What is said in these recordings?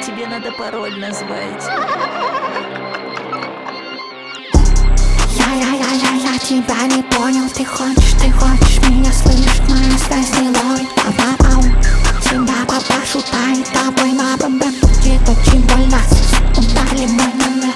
тебе надо пароль назвать. Я тебя не понял, ты хочешь меня слышишь, моя связь не ловит. Тебя папашу тает, тобой на бомбе будет очень больно. Ударили мой номер.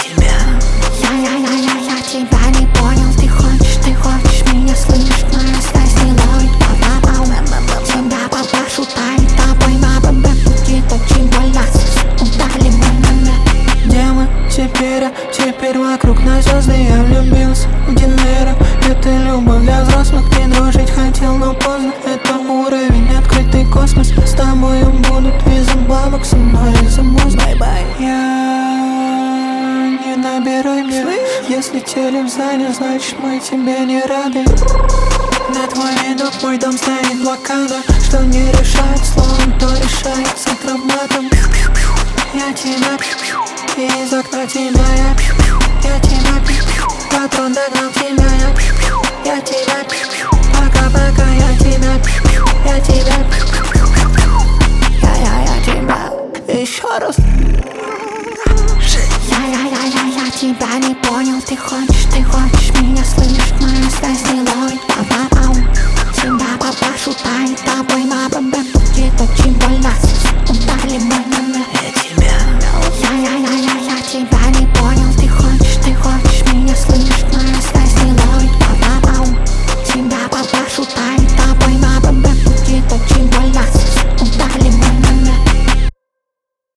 Я тебя не понял, ты хочешь меня слышишь, моя связь не ловит. Тебя папашу тает, тобой на бомбе будет очень больно. Ударили мой номер. Где мы теперь вокруг нас звезды. Я влюбился в Динейро. Это любовь для взрослых. Не дружить хотел, но поздно. Это уровень, открытый космос. С тобою будут виза бабок, со мной из-за мозга. Я не набирай мне. Если телек занят, значит мы тебе не рады. На твой видок мой дом стоит блокада. Что не решает словом, то решается травматом. Я тебя из окна тебя я тебя патрон догнал тебя я тебя пока я тебя еще раз. Я тебя не понял, ты хочешь меня слышишь, моя связь не ловит. Тебя папашу тает, тобой